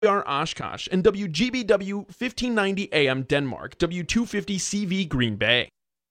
Oshkosh, and WGBW 1590 AM Denmark, W250 CV Green Bay.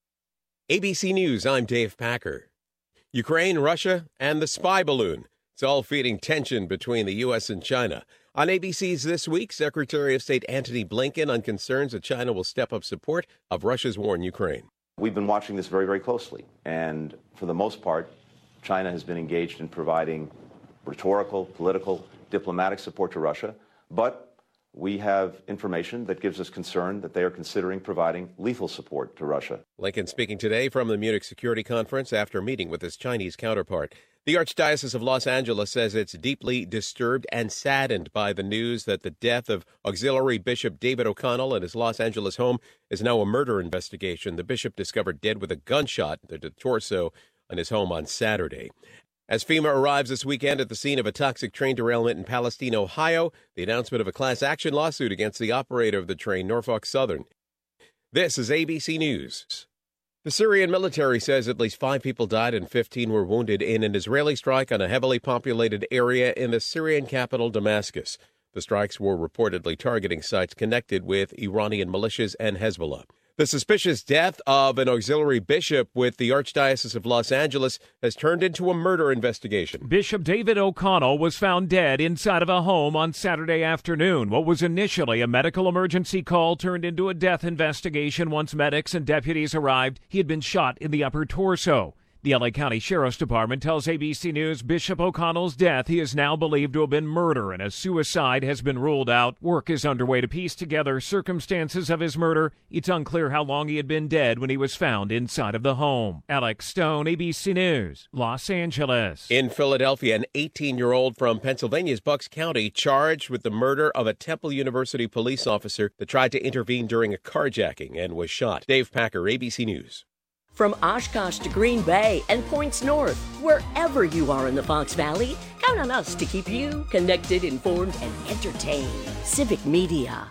ABC News, I'm Dave Packer. Ukraine, Russia, and the spy balloon. It's all feeding tension between the U.S. and China. On ABC's This Week, Secretary of State Antony Blinken on concerns that China will step up support of Russia's war in Ukraine. We've been watching this very, very closely. And for the most part, China has been engaged in providing rhetorical, political, diplomatic support to Russia. But we have information that gives us concern that they are considering providing lethal support to Russia. Blinken speaking today from the Munich Security Conference after meeting with his Chinese counterpart. The Archdiocese of Los Angeles says it's deeply disturbed and saddened by the news that the death of Auxiliary Bishop David O'Connell at his Los Angeles home is now a murder investigation. The bishop discovered dead with a gunshot to the torso in his home on Saturday. As FEMA arrives this weekend at the scene of a toxic train derailment in Palestine, Ohio, the announcement of a class action lawsuit against the operator of the train, Norfolk Southern. This is ABC News. The Syrian military says at least 5 people died and 15 were wounded in an Israeli strike on a heavily populated area in the Syrian capital, Damascus. The strikes were reportedly targeting sites connected with Iranian militias and Hezbollah. The suspicious death of an auxiliary bishop with the Archdiocese of Los Angeles has turned into a murder investigation. Bishop David O'Connell was found dead inside of a home on Saturday afternoon. What was initially a medical emergency call turned into a death investigation once medics and deputies arrived. He had been shot in the upper torso. The LA County Sheriff's Department tells ABC News Bishop O'Connell's death he is now believed to have been murder, and a suicide has been ruled out. Work is underway to piece together circumstances of his murder. It's unclear how long he had been dead when he was found inside of the home. Alex Stone, ABC News, Los Angeles. In Philadelphia, an 18-year-old from Pennsylvania's Bucks County charged with the murder of a Temple University police officer that tried to intervene during a carjacking and was shot. Dave Packer, ABC News. From Oshkosh to Green Bay and points north, wherever you are in the Fox Valley, count on us to keep you connected, informed, and entertained. Civic Media.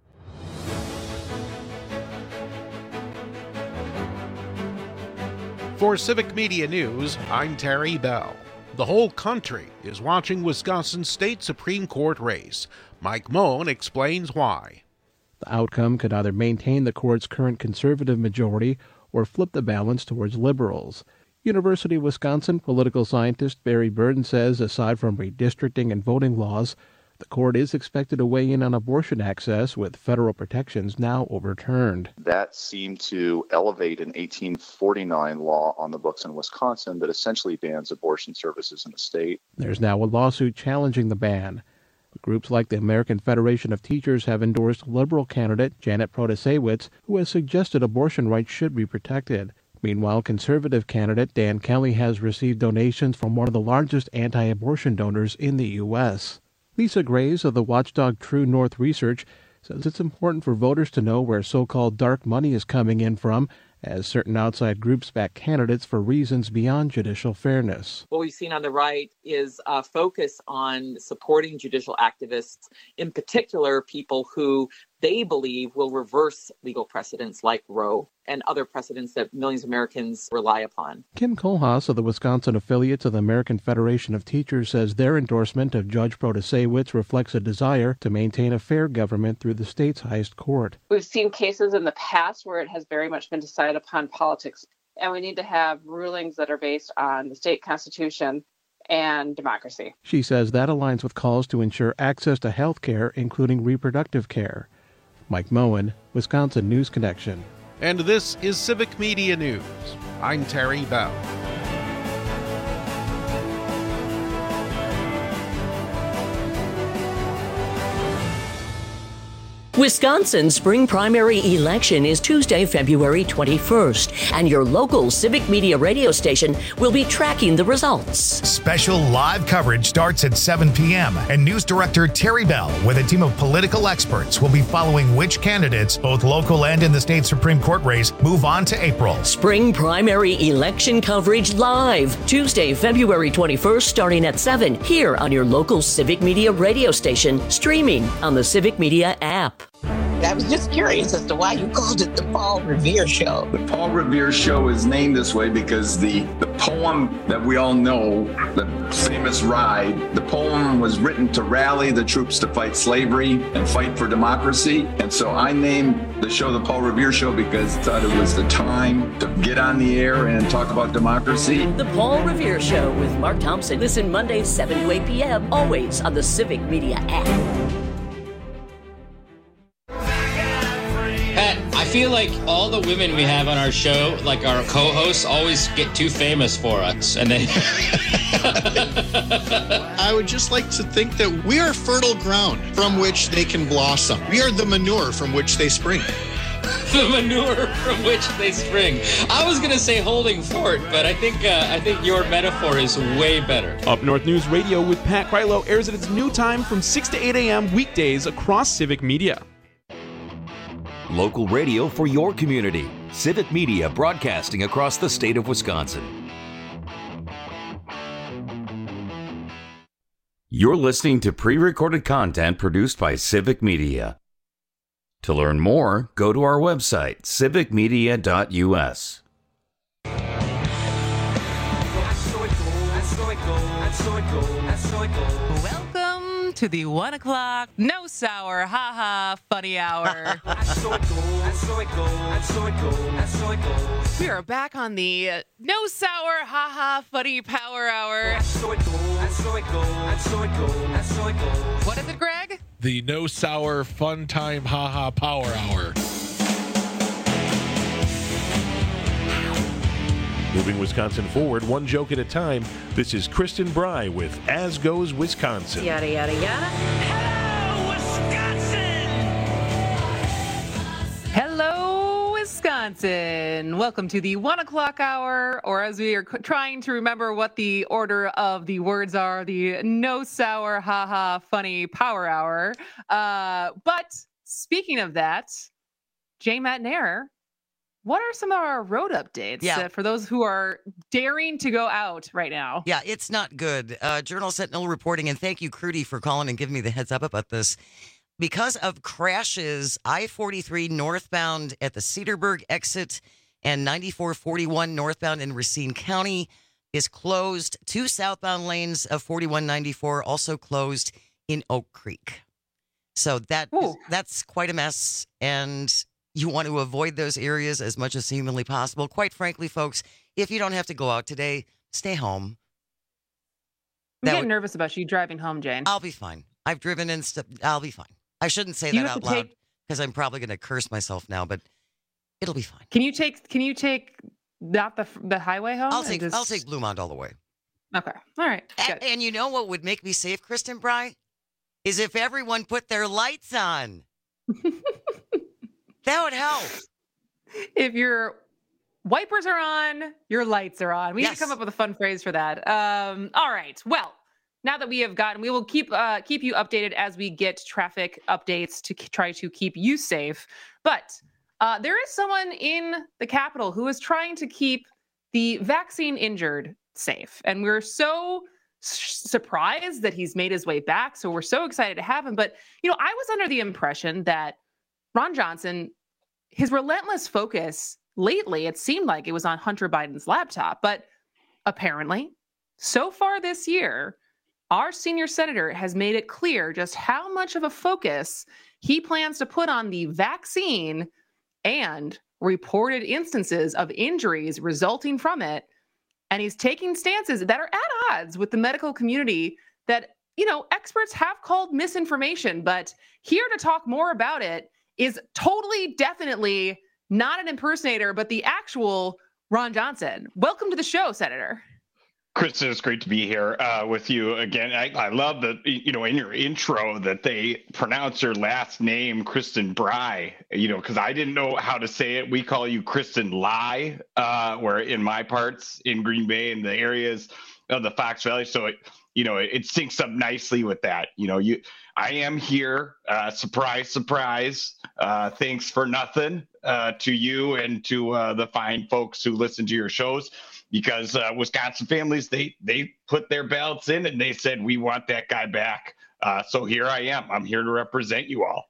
For Civic Media News, I'm Terry Bell. The whole country is watching Wisconsin State Supreme Court race. Mike Moen explains why. The outcome could either maintain the court's current conservative majority or flip the balance towards liberals. University of Wisconsin political scientist Barry Burton says aside from redistricting and voting laws, the court is expected to weigh in on abortion access with federal protections now overturned. That seemed to elevate an 1849 law on the books in Wisconsin that essentially bans abortion services in the state. There's now a lawsuit challenging the ban. Groups like the American Federation of Teachers have endorsed liberal candidate Janet Protasewicz, who has suggested abortion rights should be protected. Meanwhile, conservative candidate Dan Kelly has received donations from one of the largest anti-abortion donors in the U.S. Lisa Graves of the watchdog True North Research says it's important for voters to know where so-called dark money is coming in from, as certain outside groups back candidates for reasons beyond judicial fairness. What we've seen on the right is a focus on supporting judicial activists, in particular people who they believe will reverse legal precedents like Roe and other precedents that millions of Americans rely upon. Kim Kohlhaas of the Wisconsin affiliates of the American Federation of Teachers says their endorsement of Judge Protasewicz reflects a desire to maintain a fair government through the state's highest court. We've seen cases in the past where it has very much been decided upon politics, and we need to have rulings that are based on the state constitution and democracy. She says that aligns with calls to ensure access to health care, including reproductive care. Mike Moen, Wisconsin News Connection. And this is Civic Media News. I'm Terry Bell. Wisconsin's spring primary election is Tuesday, February 21st, and your local Civic Media radio station will be tracking the results. Special live coverage starts at 7 p.m., and News Director Terry Bell, with a team of political experts, will be following which candidates, both local and in the state Supreme Court race, move on to April. Spring primary election coverage live, Tuesday, February 21st, starting at 7, here on your local Civic Media radio station, streaming on the Civic Media app. I was just curious as to why you called it the Paul Revere Show. The Paul Revere Show is named this way because the poem that we all know, the famous Ride, the poem was written to rally the troops to fight slavery and fight for democracy. And so I named the show the Paul Revere Show because I thought it was the time to get on the air and talk about democracy. The Paul Revere Show with Mark Thompson. Listen Mondays 7 to 8 p.m. always on the Civic Media app. Pat, I feel like all the women we have on our show, like our co-hosts, always get too famous for us. And then I would just like to think that we are fertile ground from which they can blossom. We are the manure from which they spring. The manure from which they spring. I was going to say holding fort, but I think your metaphor is way better. Up North News Radio with Pat Krylo airs at its new time from 6 to 8 a.m. weekdays across Civic Media. Local radio for your community. Civic Media broadcasting across the state of Wisconsin. You're listening to pre-recorded content produced by Civic Media. To learn more, go to our website, civicmedia.us. Welcome to the 1 o'clock No Sour Haha Funny Hour. We are back on the No Sour Haha Funny Power Hour. What is it, Greg? The No Sour Fun Time Haha Power Hour. Moving Wisconsin forward, one joke at a time. This is Kristen Bry with As Goes Wisconsin. Yada, yada, yada. Hello, Wisconsin. Welcome to the 1 o'clock hour, or as we are trying to remember what the order of the words are, the No Sour Haha Funny Power Hour. But speaking of that, J. Matt Nair, what are some of our road updates for those who are daring to go out right now? Yeah, it's not good. Journal Sentinel reporting, and thank you, Crudy, for calling and giving me the heads up about this. Because of crashes, I-43 northbound at the Cedarburg exit and 9441 northbound in Racine County is closed. 2 southbound lanes of 4194 also closed in Oak Creek. So that's quite a mess, and you want to avoid those areas as much as humanly possible. Quite frankly, folks, if you don't have to go out today, stay home. I'm getting nervous about you driving home, Jane. I'll be fine. I've driven and stuff. I'll be fine. I shouldn't say that out loud because I'm probably going to curse myself now, but it'll be fine. Can you take not the highway home? I'll take Bluemont all the way. Okay. All right. And you know what would make me safe, Kristen Bry? Is if everyone put their lights on. That would help. If your wipers are on, your lights are on. We need to come up with a fun phrase for that. All right. Well, now that we will keep you updated as we get traffic updates to try to keep you safe. But there is someone in the Capitol who is trying to keep the vaccine injured safe. And we're so surprised that he's made his way back. So we're so excited to have him. But, I was under the impression that Ron Johnson, his relentless focus lately, it seemed like it was on Hunter Biden's laptop. But apparently, so far this year, our senior senator has made it clear just how much of a focus he plans to put on the vaccine and reported instances of injuries resulting from it. And he's taking stances that are at odds with the medical community that, experts have called misinformation. But here to talk more about it is totally, definitely not an impersonator, but the actual Ron Johnson. Welcome to the show, Senator. Kristen, it's great to be here with you again. I love that, in your intro that they pronounce your last name, Kristen Bry, because I didn't know how to say it. We call you Kristen Lai, where in my parts in Green Bay and the areas of the Fox Valley. So, it syncs up nicely with that. I am here. Surprise, surprise. Thanks for nothing to you and to the fine folks who listen to your shows. Because Wisconsin families, they put their ballots in and they said, we want that guy back. So here I am. I'm here to represent you all.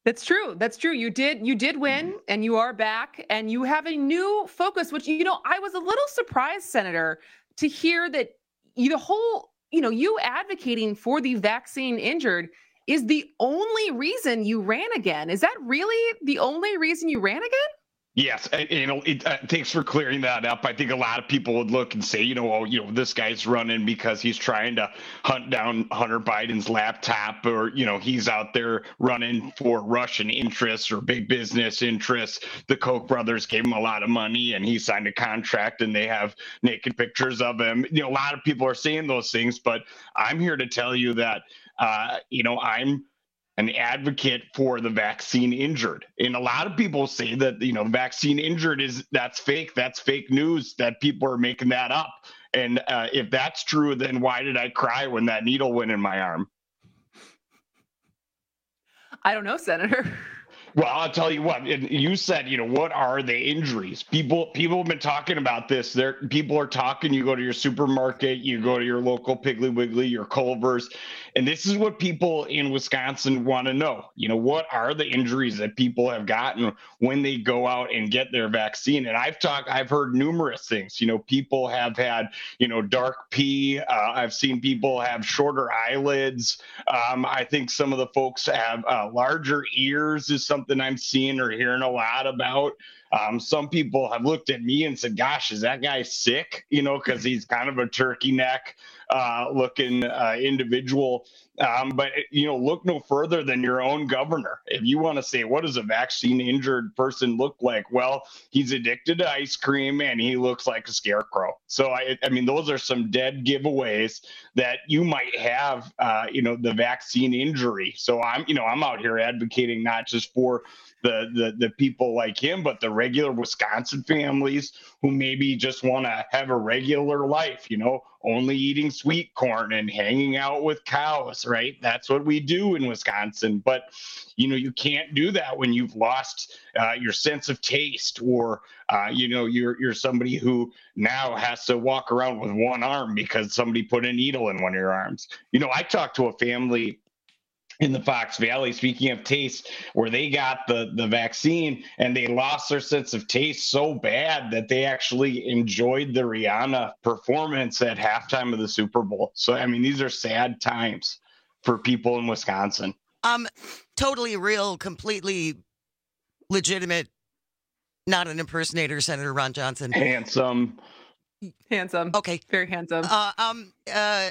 That's true. That's true. You did win, and you are back, and you have a new focus, which, I was a little surprised, Senator, to hear that you advocating for the vaccine injured is the only reason you ran again. Is that really the only reason you ran again? Yes, thanks for clearing that up. I think a lot of people would look and say, this guy's running because he's trying to hunt down Hunter Biden's laptop, or, he's out there running for Russian interests or big business interests. The Koch brothers gave him a lot of money and he signed a contract and they have naked pictures of him. A lot of people are saying those things, but I'm here to tell you that, I'm an advocate for the vaccine injured. And a lot of people say that, vaccine injured that's fake news, that people are making that up. And if that's true, then why did I cry when that needle went in my arm? I don't know, Senator. Well, I'll tell you what, you said, what are the injuries? People have been talking about this. People are talking, you go to your supermarket, you go to your local Piggly Wiggly, your Culver's, and this is what people in Wisconsin want to know. What are the injuries that people have gotten when they go out and get their vaccine? And I've heard numerous things. People have had, dark pee. I've seen people have shorter eyelids. I think some of the folks have larger ears is something I'm seeing or hearing a lot about. Some people have looked at me and said, gosh, is that guy sick? Because he's kind of a turkey neck looking individual. But look no further than your own governor. If you want to say, what does a vaccine injured person look like? Well, he's addicted to ice cream and he looks like a scarecrow. So, I mean, those are some dead giveaways that you might have, the vaccine injury. So I'm out here advocating not just for the people like him, but the regular Wisconsin families who maybe just want to have a regular life, only eating sweet corn and hanging out with cows, right? That's what we do in Wisconsin. But, you can't do that when you've lost your sense of taste, or, you're somebody who now has to walk around with one arm because somebody put a needle in one of your arms. I talked to a family in the Fox Valley, speaking of taste, where they got the vaccine and they lost their sense of taste so bad that they actually enjoyed the Rihanna performance at halftime of the Super Bowl. So, I mean, these are sad times for people in Wisconsin. Totally real, completely legitimate, not an impersonator, Senator Ron Johnson. Handsome. Okay. Very handsome. The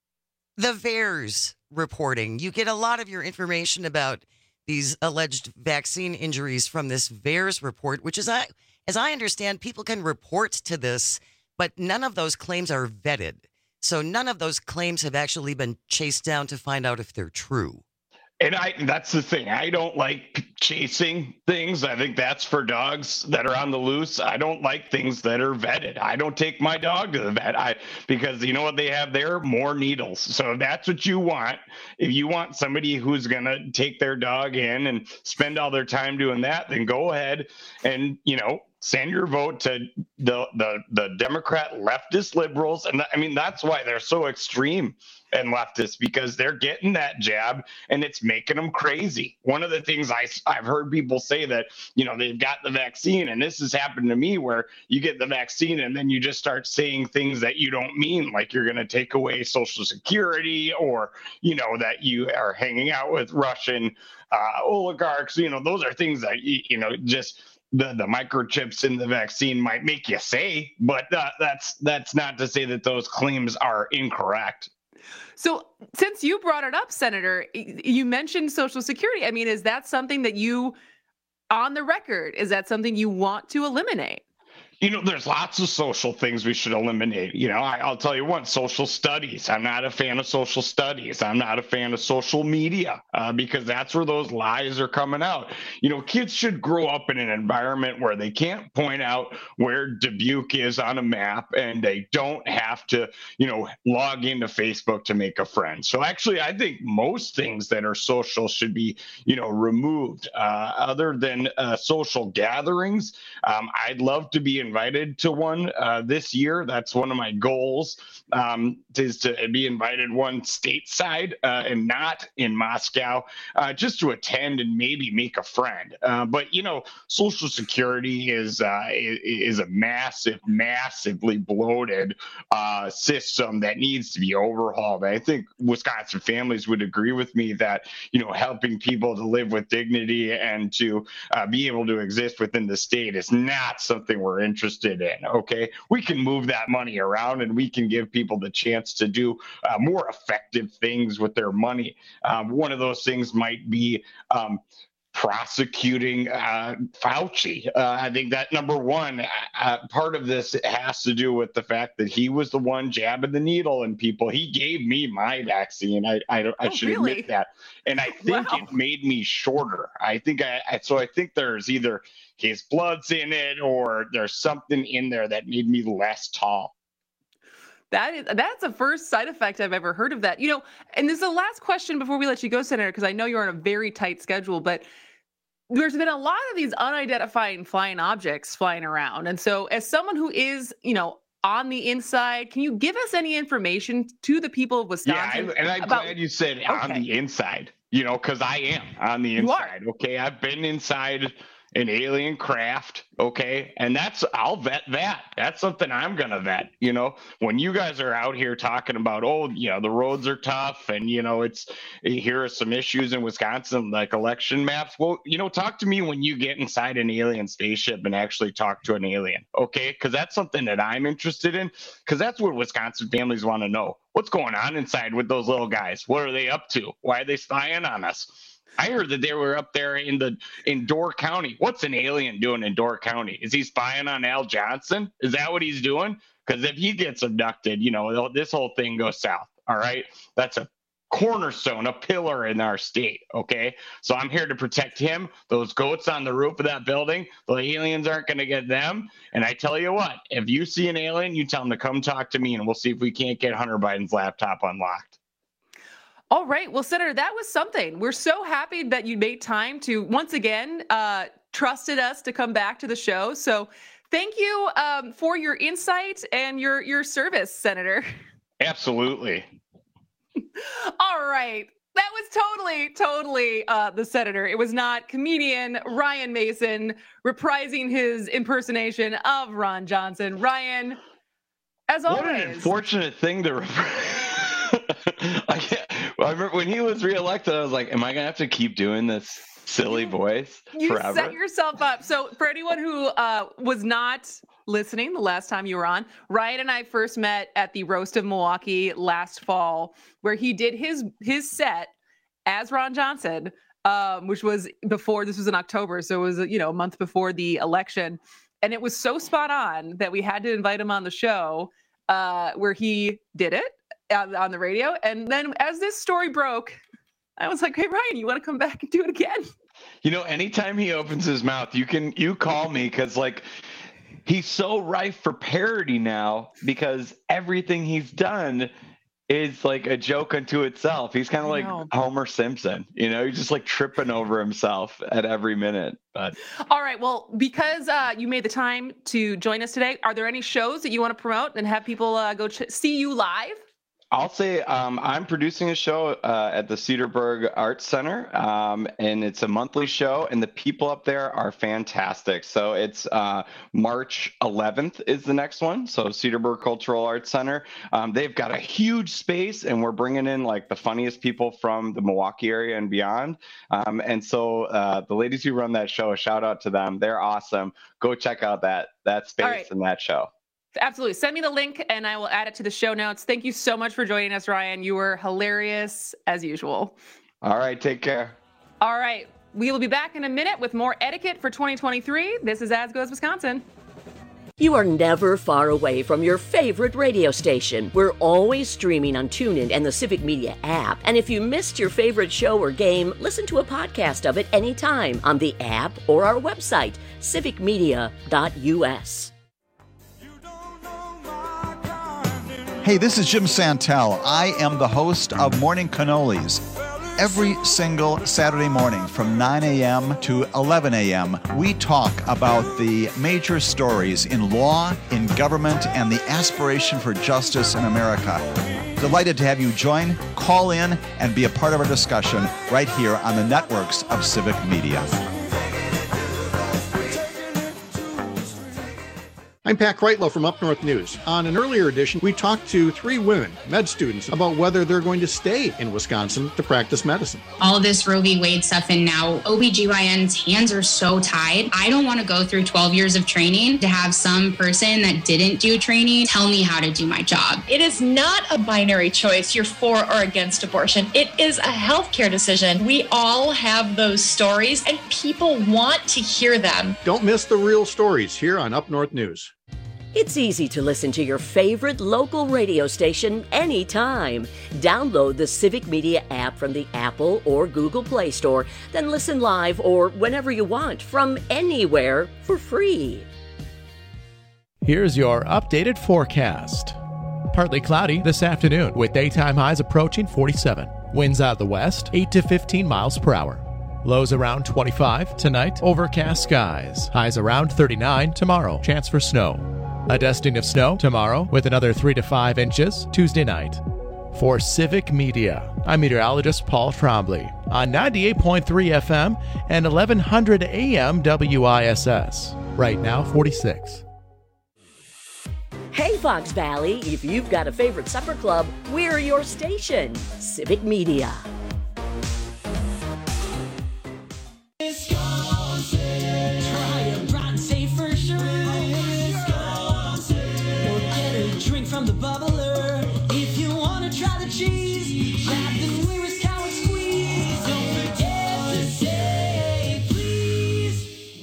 VAERS reporting. You get a lot of your information about these alleged vaccine injuries from this VAERS report, which is, as I understand, people can report to this, but none of those claims are vetted. So none of those claims have actually been chased down to find out if they're true. And that's the thing. I don't like chasing things. I think that's for dogs that are on the loose. I don't like things that are vetted. I don't take my dog to the vet because you know what they have there? More needles. So if that's what you want, if you want somebody who's going to take their dog in and spend all their time doing that, then go ahead and, send your vote to the Democrat leftist liberals. And I mean, that's why they're so extreme and leftist, because they're getting that jab and it's making them crazy. One of the things I've heard people say that, they've got the vaccine, and this has happened to me, where you get the vaccine and then you just start saying things that you don't mean, like you're going to take away Social Security, or, that you are hanging out with Russian oligarchs. Those are things that, just the microchips in the vaccine might make you say, but that's not to say that those claims are incorrect. So since you brought it up, Senator, you mentioned Social Security. I mean, is that something that you, on the record, is that something you want to eliminate? There's lots of social things we should eliminate. I'll tell you what, social studies. I'm not a fan of social studies. I'm not a fan of social media because that's where those lies are coming out. Kids should grow up in an environment where they can't point out where Dubuque is on a map, and they don't have to, log into Facebook to make a friend. So actually, I think most things that are social should be, removed. Other than social gatherings, I'd love to be invited to one this year. That's one of my goals, is to be invited one stateside and not in Moscow, just to attend and maybe make a friend. But Social Security is a massively bloated system that needs to be overhauled. I think Wisconsin families would agree with me that helping people to live with dignity and to be able to exist within the state is not something we're interested in. Okay, we can move that money around and we can give people the chance to do more effective things with their money. One of those things might be prosecuting Fauci. I think that number one, part of this has to do with the fact that he was the one jabbing the needle in people. He gave me my vaccine. I should admit that. And I think it made me shorter. I think there's either his blood's in it or there's something in there that made me less tall. That's the first side effect I've ever heard of that. And this is the last question before we let you go, Senator, because I know you're on a very tight schedule, but there's been a lot of these unidentified flying objects flying around. And so as someone who is, on the inside, can you give us any information to the people of Wisconsin? Yeah, and I'm glad you said on the inside, because I am on the inside. Okay, I've been inside an alien craft, okay? And I'll vet that. That's something I'm going to vet, When you guys are out here talking about, the roads are tough and, here are some issues in Wisconsin, like election maps. Well, talk to me when you get inside an alien spaceship and actually talk to an alien, okay? Because that's something that I'm interested in, because that's what Wisconsin families want to know. What's going on inside with those little guys? What are they up to? Why are they spying on us? I heard that they were up there in Door County. What's an alien doing in Door County? Is he spying on Al Johnson? Is that what he's doing? Because if he gets abducted, this whole thing goes south. All right. That's a cornerstone, a pillar in our state. Okay. So I'm here to protect him. Those goats on the roof of that building, the aliens aren't going to get them. And I tell you what, if you see an alien, you tell him to come talk to me and we'll see if we can't get Hunter Biden's laptop unlocked. All right. Well, Senator, that was something. We're so happy that you made time to, once again, trusted us to come back to the show. So thank you for your insight and your service, Senator. Absolutely. All right. That was totally the Senator. It was not comedian Ryan Mason reprising his impersonation of Ron Johnson. Ryan, as always. What an unfortunate thing to I remember when he was reelected, I was like, am I going to have to keep doing this silly voice forever? You set yourself up. So for anyone who was not listening the last time you were on, Ryan and I first met at the Roast of Milwaukee last fall, where he did his set as Ron Johnson, which was before, this was in October. So it was, a month before the election. And it was so spot on that we had to invite him on the show where he did it on the radio. And then as this story broke, I was like, hey, Ryan, you want to come back and do it again? Anytime he opens his mouth, you call me, because he's so rife for parody now, because everything he's done is like a joke unto itself. He's kind of like Homer Simpson, he's just like tripping over himself at every minute. But all right, well, because you made the time to join us today, are there any shows that you want to promote and have people go see you live? I'll say I'm producing a show at the Cedarburg Arts Center, and it's a monthly show, and the people up there are fantastic. So it's March 11th is the next one. So Cedarburg Cultural Arts Center. They've got a huge space, and we're bringing in like the funniest people from the Milwaukee area and beyond. And so the ladies who run that show, a shout out to them. They're awesome. Go check out that space and that show. Absolutely. Send me the link and I will add it to the show notes. Thank you so much for joining us, Ryan. You were hilarious as usual. All right. Take care. All right. We will be back in a minute with more etiquette for 2023. This is As Goes Wisconsin. You are never far away from your favorite radio station. We're always streaming on TuneIn and the Civic Media app. And if you missed your favorite show or game, listen to a podcast of it anytime on the app or our website, civicmedia.us. Hey, this is Jim Santel. I am the host of Morning Cannolis. Every single Saturday morning from 9 a.m. to 11 a.m., we talk about the major stories in law, in government, and the aspiration for justice in America. Delighted to have you join, call in, and be a part of our discussion right here on the networks of Civic Media. I'm Pat Kreitlow from Up North News. On an earlier edition, we talked to 3 women, med students, about whether they're going to stay in Wisconsin to practice medicine. All this Roe v. Wade stuff, and now OBGYN's hands are so tied. I don't want to go through 12 years of training to have some person that didn't do training tell me how to do my job. It is not a binary choice, you're for or against abortion. It is a healthcare decision. We all have those stories, and people want to hear them. Don't miss the real stories here on Up North News. It's easy to listen to your favorite local radio station anytime. Download the Civic Media app from the Apple or Google Play Store, then listen live or whenever you want from anywhere for free. Here's your updated forecast. Partly cloudy this afternoon with daytime highs approaching 47. Winds out of the west, 8 to 15 miles per hour. Lows around 25 tonight. Overcast skies. Highs around 39 tomorrow. Chance for snow. A dusting of snow tomorrow with another 3 to 5 inches Tuesday night. For Civic Media, I'm meteorologist Paul Trombley on 98.3 FM and 1100 AM WISS. Right now, 46. Hey, Fox Valley, if you've got a favorite supper club, we're your station. Civic Media. From the bubbler, if you want to try the cheese, grab the nearest cow and squeeze. Don't forget to say please,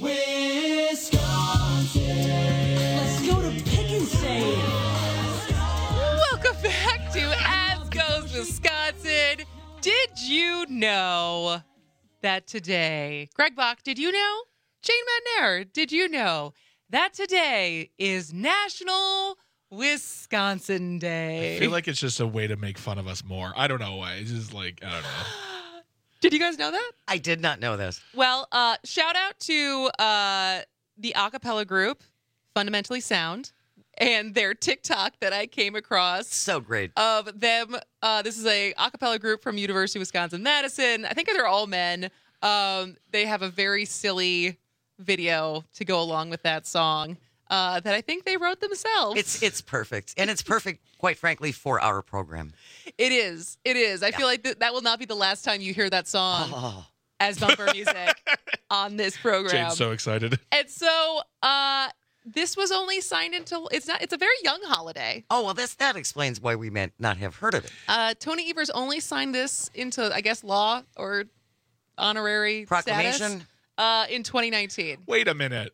Wisconsin. Let's go to Pick and Save. Welcome back to As Goes Wisconsin. Did you know that today, Greg Bach, did you know? Jane Madnair, did you know that today is National Wisconsin Day? I feel like it's just a way to make fun of us more. I don't know why. It's just like, I don't know. Did you guys know that? I did not know this. Well, shout out to the a cappella group, Fundamentally Sound, and their TikTok that I came across. So great. Of them. This is a a cappella group from University of Wisconsin-Madison. I think they're all men. They have a very silly video to go along with that song. That I think they wrote themselves. It's perfect. And it's perfect, quite frankly, for our program. It is. I feel like that will not be the last time you hear that song as bumper music on this program. Jane's so excited. And so this was only signed until it's a very young holiday. Oh, well, that explains why we may not have heard of it. Tony Evers only signed this into, I guess, law or honorary proclamation in 2019. Wait a minute.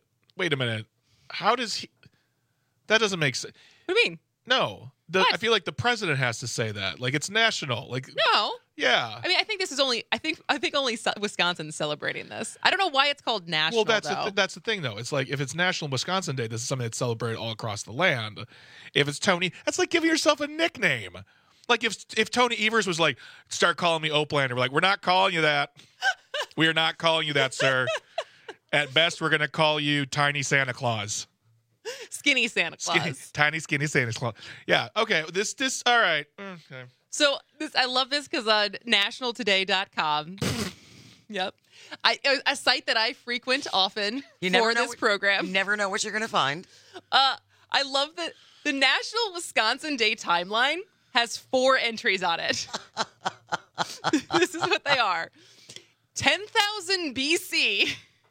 How does he? That doesn't make sense. What do you mean? No, I feel like the president has to say that. Like it's national. Like no. Yeah. I mean, I think this is only. I think only Wisconsin's celebrating this. I don't know why it's called national. Well, that's the thing though. It's like if it's National Wisconsin Day, this is something that's celebrated all across the land. If it's Tony, that's like giving yourself a nickname. Like if Tony Evers was like, start calling me Oplander, we're like, we're not calling you that. We are not calling you that, sir. At best, we're going to call you Tiny Santa Claus. Skinny Santa Claus. Tiny, skinny Santa Claus. Yeah, okay. This, all right. Okay. So I love this because on nationaltoday.com, yep, a site that I frequent often for this program. You never know what you're going to find. I love that the National Wisconsin Day timeline has 4 entries on it. This is what they are. 10,000 BC.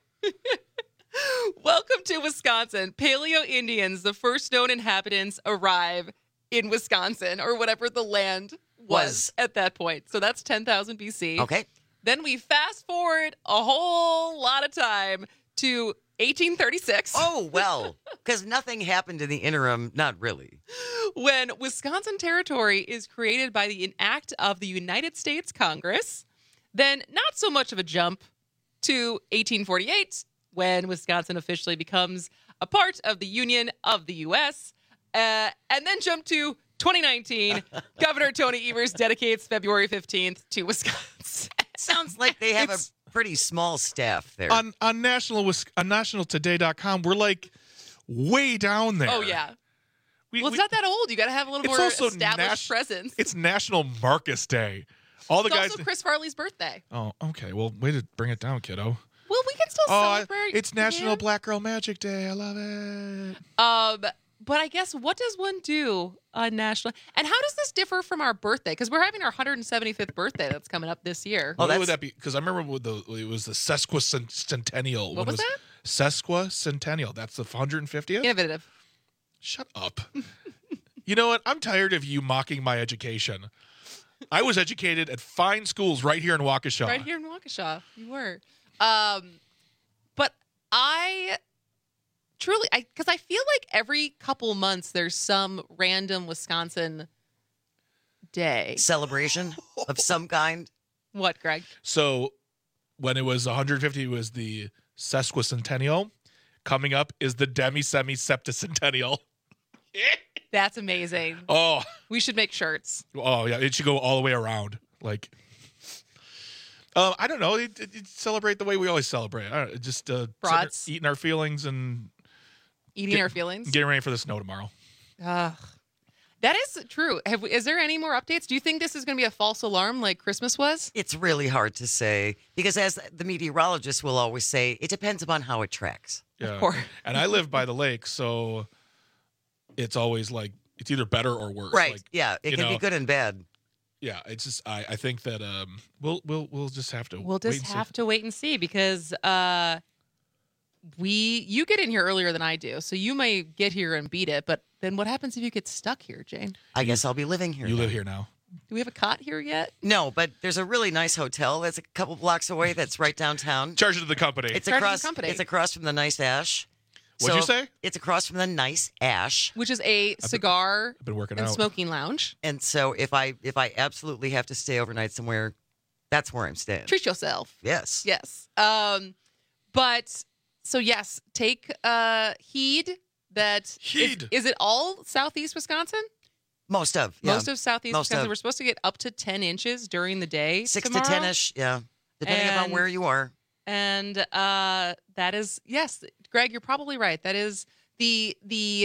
Welcome to Wisconsin. Paleo Indians, the first known inhabitants, arrive in Wisconsin, or whatever the land was at that point. So that's 10,000 BC. Okay. Then we fast forward a whole lot of time to 1836. Oh, well, because nothing happened in the interim. Not really. When Wisconsin Territory is created by the act of the United States Congress. Then not so much of a jump to 1848, when Wisconsin officially becomes a part of the Union of the U.S., and then jump to 2019, Governor Tony Evers dedicates February 15th to Wisconsin. Sounds like they have a pretty small staff there. On nationaltoday.com, we're like way down there. Oh, yeah. Well, it's not that old. You got to have a little more established presence. It's National Marcus Day. All the It's guys. also Chris Farley's birthday. Oh, okay. Well, way to bring it down, kiddo. Well, we can still celebrate. It's National Black Girl Magic Day. I love it. But I guess what does one do on national? And how does this differ from our birthday? Because we're having our 175th birthday that's coming up this year. What would that be? Because I remember it was the sesquicentennial. What was that? Sesquicentennial. That's the 150th? Innovative. Shut up. You know what? I'm tired of you mocking my education. I was educated at fine schools right here in Waukesha. Right here in Waukesha. You were. But I truly, because I feel like every couple months there's some random Wisconsin day. Celebration of some kind. What, Greg? So when it was 150, it was the sesquicentennial. Coming up is the demi-semi-septicentennial. That's amazing. Oh. We should make shirts. Oh, yeah. It should go all the way around. Like, I don't know. It celebrate the way we always celebrate. I don't know, just Brats. eating our feelings and Our feelings. Getting ready for the snow tomorrow. That is true. Is there any more updates? Do you think this is going to be a false alarm like Christmas was? It's really hard to say because, as the meteorologist will always say, it depends upon how it tracks. Yeah. And I live by the lake, so it's always like it's either better or worse. Right. Like, yeah. It can be good and bad. Yeah. It's just I think that we'll just have to wait and see because you get in here earlier than I do, so you may get here and beat it. But then what happens if you get stuck here, Jane? I guess I'll be living here. You live here now. Do we have a cot here yet? No, but there's a really nice hotel that's a couple blocks away. That's right downtown. Charge it to the company. It's across from the Nice Ash. What'd you say? It's across from the Nice Ash, which is a cigar I've been working and out. smoking lounge. And so if I absolutely have to stay overnight somewhere, that's where I'm staying. Treat yourself. Yes. Yes. But so yes, take heed that is it all southeast Wisconsin? Most of southeast Wisconsin. We're supposed to get up to 10 inches during the day. 6 tomorrow. to 10ish, yeah, depending upon where you are. And that is yes, Greg, you're probably right. That is the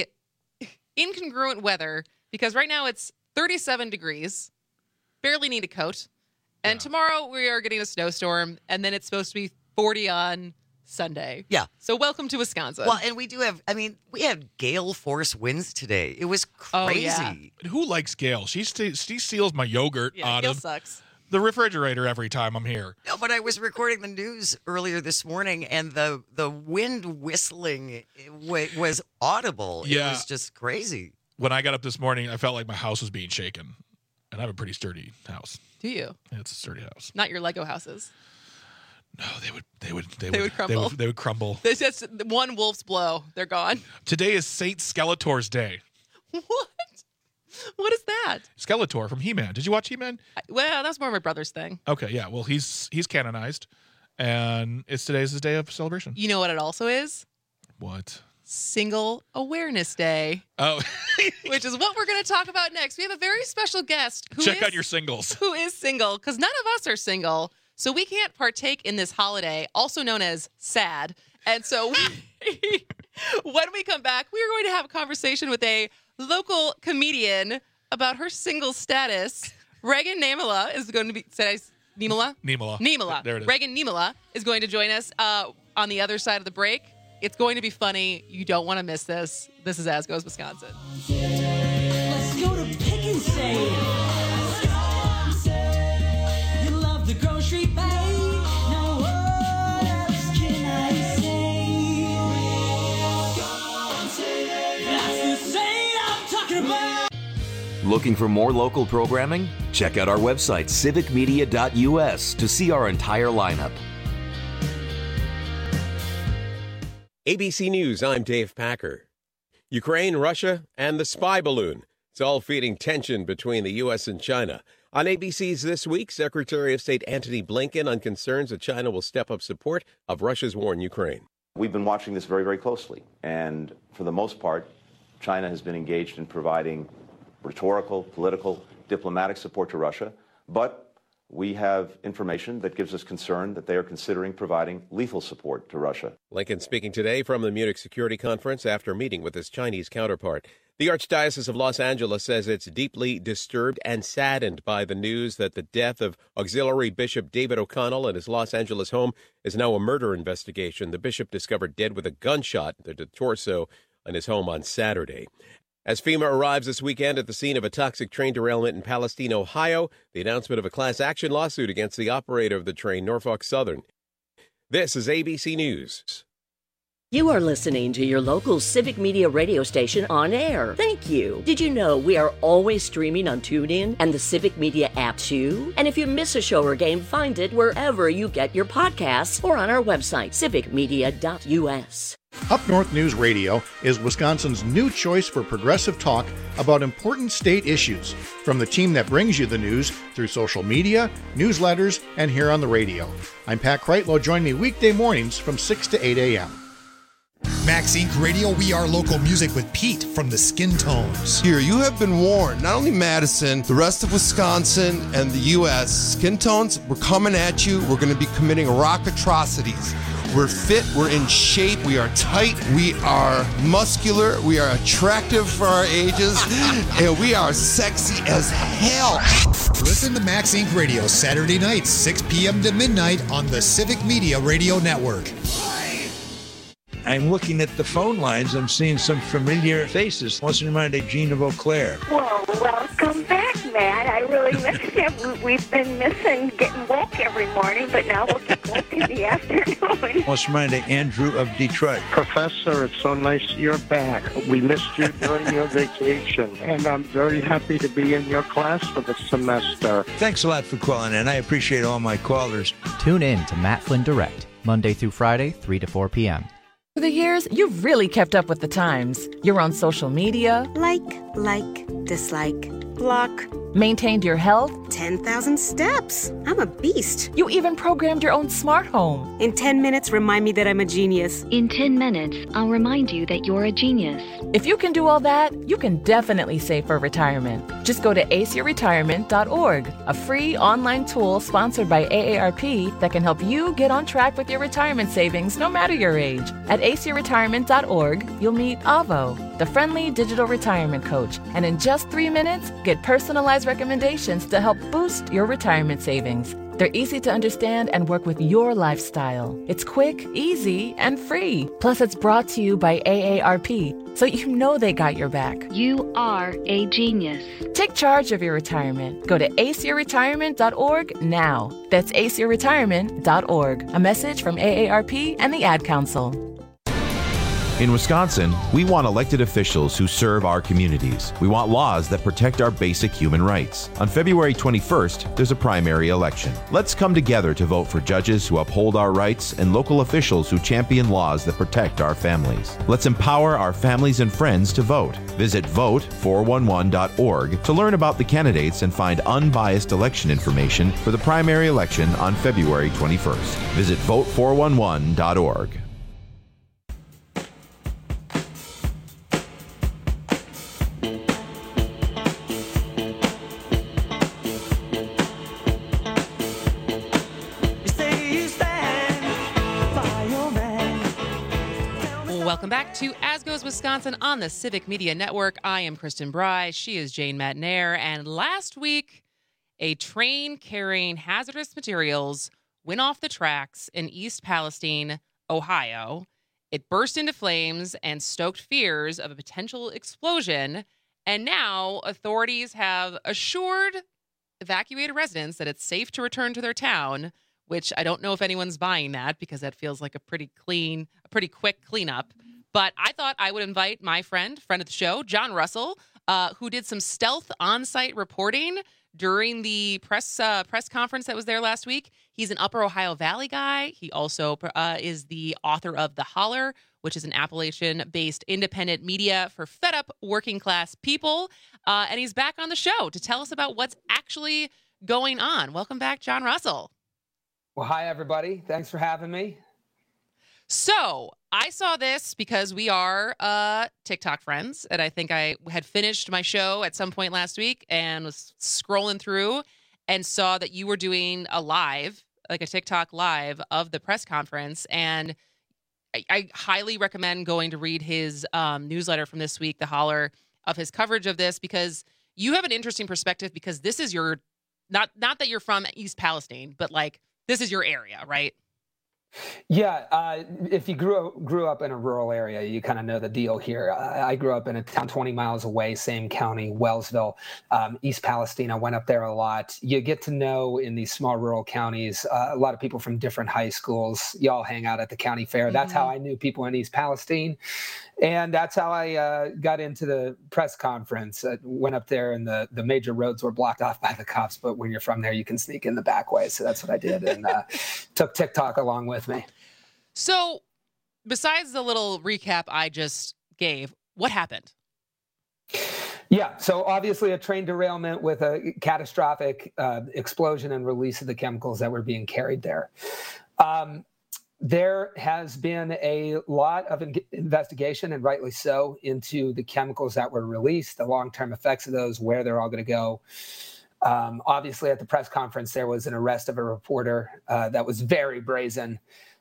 incongruent weather because right now it's 37 degrees, barely need a coat, and tomorrow we are getting a snowstorm, and then it's supposed to be 40 on Sunday. Yeah. So welcome to Wisconsin. Well, and we had gale force winds today. It was crazy. Oh, yeah. Who likes Gail? She steals my yogurt out Gail of sucks. the refrigerator every time I'm here. No, but I was recording the news earlier this morning, and the wind whistling was audible. Yeah. It was just crazy. When I got up this morning, I felt like my house was being shaken, and I have a pretty sturdy house. Do you? Yeah, it's a sturdy house. Not your Lego houses. No, they would crumble. They would crumble. There's just one wolf's blow. They're gone. Today is Saint Skeletor's Day. What? What is that? Skeletor from He-Man. Did you watch He-Man? Well, that was more my brother's thing. Okay, yeah. Well, he's canonized, and today's his day of celebration. You know what it also is? What? Single Awareness Day. Oh. Which is what we're going to talk about next. We have a very special guest Check out your singles. Who is single, because none of us are single, so we can't partake in this holiday, also known as SAD. And so when we come back, we are going to have a conversation with a local comedian about her single status. Reagan Niemela is going to be... Niemela? Niemela. There it is. Reagan Niemela is going to join us on the other side of the break. It's going to be funny. You don't want to miss this. This is As Goes Wisconsin. Let's go to Pick and Save. You love the grocery bag. Now what else can I say? That's the Saint I'm talking about. Looking for more local programming? Check out our website, civicmedia.us, to see our entire lineup. ABC News, I'm Dave Packer. Ukraine, Russia, and the spy balloon. It's all feeding tension between the U.S. and China. On ABC's This Week, Secretary of State Antony Blinken on concerns that China will step up support of Russia's war in Ukraine. We've been watching this very, very closely. And for the most part, China has been engaged in providing rhetorical, political, diplomatic support to Russia, but we have information that gives us concern that they are considering providing lethal support to Russia. Lincoln speaking today from the Munich Security Conference after meeting with his Chinese counterpart. The Archdiocese of Los Angeles says it's deeply disturbed and saddened by the news that the death of Auxiliary Bishop David O'Connell in his Los Angeles home is now a murder investigation. The bishop discovered dead with a gunshot to the torso in his home on Saturday. As FEMA arrives this weekend at the scene of a toxic train derailment in Palestine, Ohio, the announcement of a class action lawsuit against the operator of the train, Norfolk Southern. This is ABC News. You are listening to your local Civic Media radio station on air. Thank you. Did you know we are always streaming on TuneIn and the Civic Media app too? And if you miss a show or game, find it wherever you get your podcasts or on our website, civicmedia.us. Up North News Radio is Wisconsin's new choice for progressive talk about important state issues, from the team that brings you the news through social media, newsletters, and here on the radio. I'm Pat Kreitlow. Join me weekday mornings from 6 to 8 a.m. Max Inc. Radio, we are local music with Pete from the Skin Tones. Here, you have been warned. Not only Madison, the rest of Wisconsin and the U.S. Skin Tones, we're coming at you. We're going to be committing rock atrocities. We're fit, we're in shape, we are tight, we are muscular, we are attractive for our ages, and we are sexy as hell. Listen to Max Inc. Radio Saturday nights, 6 p.m. to midnight on the Civic Media Radio Network. I'm looking at the phone lines. I'm seeing some familiar faces. What's in mind, Gina Vauclair? Well, welcome back, Matt. I really missed you. We've been missing getting woke every morning, but now we'll get woke in the afternoon. What's in mind, Andrew of Detroit? Professor, it's so nice you're back. We missed you during your vacation, and I'm very happy to be in your class for the semester. Thanks a lot for calling in. I appreciate all my callers. Tune in to Matt Flynn Direct, Monday through Friday, 3 to 4 p.m. For the years, you've really kept up with the times. You're on social media. Like, dislike, block. Maintained your health. 10,000 steps. I'm a beast. You even programmed your own smart home. In 10 minutes, remind me that I'm a genius. In 10 minutes, I'll remind you that you're a genius. If you can do all that, you can definitely save for retirement. Just go to aceyourretirement.org, a free online tool sponsored by AARP that can help you get on track with your retirement savings no matter your age. At aceyourretirement.org, you'll meet Avo, the friendly digital retirement coach, and in just 3 minutes, get personalized recommendations to help boost your retirement savings. They're easy to understand and work with your lifestyle. It's quick, easy, and free. Plus, it's brought to you by AARP, so you know they got your back. You are a genius. Take charge of your retirement. Go to aceyourretirement.org now. That's aceyourretirement.org. A message from AARP and the Ad Council. In Wisconsin, we want elected officials who serve our communities. We want laws that protect our basic human rights. On February 21st, there's a primary election. Let's come together to vote for judges who uphold our rights and local officials who champion laws that protect our families. Let's empower our families and friends to vote. Visit vote411.org to learn about the candidates and find unbiased election information for the primary election on February 21st. Visit vote411.org. Welcome back to As Goes Wisconsin on the Civic Media Network. I am Kristen Bry. She is Jane Matnair. And last week, a train carrying hazardous materials went off the tracks in East Palestine, Ohio. It burst into flames and stoked fears of a potential explosion. And now authorities have assured evacuated residents that it's safe to return to their town, which I don't know if anyone's buying that because that feels like a pretty quick cleanup. But I thought I would invite my friend of the show, John Russell, who did some stealth on-site reporting during the press conference that was there last week. He's an Upper Ohio Valley guy. He also is the author of The Holler, which is an Appalachian-based independent media for fed-up working-class people. And he's back on the show to tell us about what's actually going on. Welcome back, John Russell. Well, hi, everybody. Thanks for having me. So I saw this because we are TikTok friends, and I think I had finished my show at some point last week and was scrolling through and saw that you were doing a live, like a TikTok live of the press conference. And I highly recommend going to read his newsletter from this week, The Holler, of his coverage of this, because you have an interesting perspective, because this is your, not that you're from East Palestine, but like this is your area, right? Yeah, if you grew up in a rural area, you kind of know the deal here. I grew up in a town 20 miles away, same county, Wellsville, East Palestine. I went up there a lot. You get to know in these small rural counties, a lot of people from different high schools. Y'all hang out at the county fair. That's how I knew people in East Palestine. And that's how I got into the press conference. I went up there and the major roads were blocked off by the cops, but when you're from there, you can sneak in the back way. So that's what I did, and took TikTok along with me. So besides the little recap I just gave, what happened? Yeah, so obviously a train derailment with a catastrophic explosion and release of the chemicals that were being carried there. There has been a lot of investigation, and rightly so, into the chemicals that were released, the long-term effects of those, where they're all going to go. Obviously, at the press conference, there was an arrest of a reporter that was very brazen.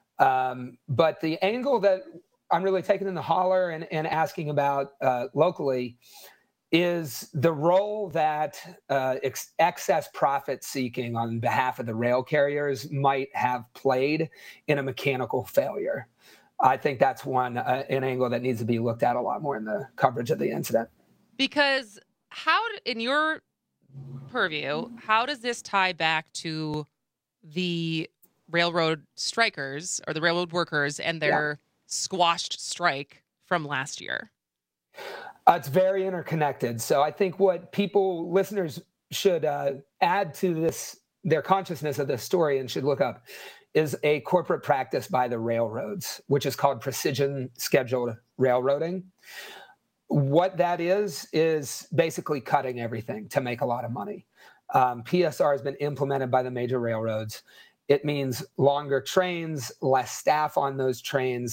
But the angle that I'm really taking in the holler and asking about locally is the role that excess profit seeking on behalf of the rail carriers might have played in a mechanical failure. I think that's an angle that needs to be looked at a lot more in the coverage of the incident. Because in your purview, how does this tie back to the railroad strikers or the railroad workers and their squashed strike from last year? It's very interconnected. So I think what listeners should add to this, their consciousness of this story, and should look up, is a corporate practice by the railroads, which is called precision scheduled railroading. What that is basically cutting everything to make a lot of money. PSR has been implemented by the major railroads. It means longer trains, less staff on those trains,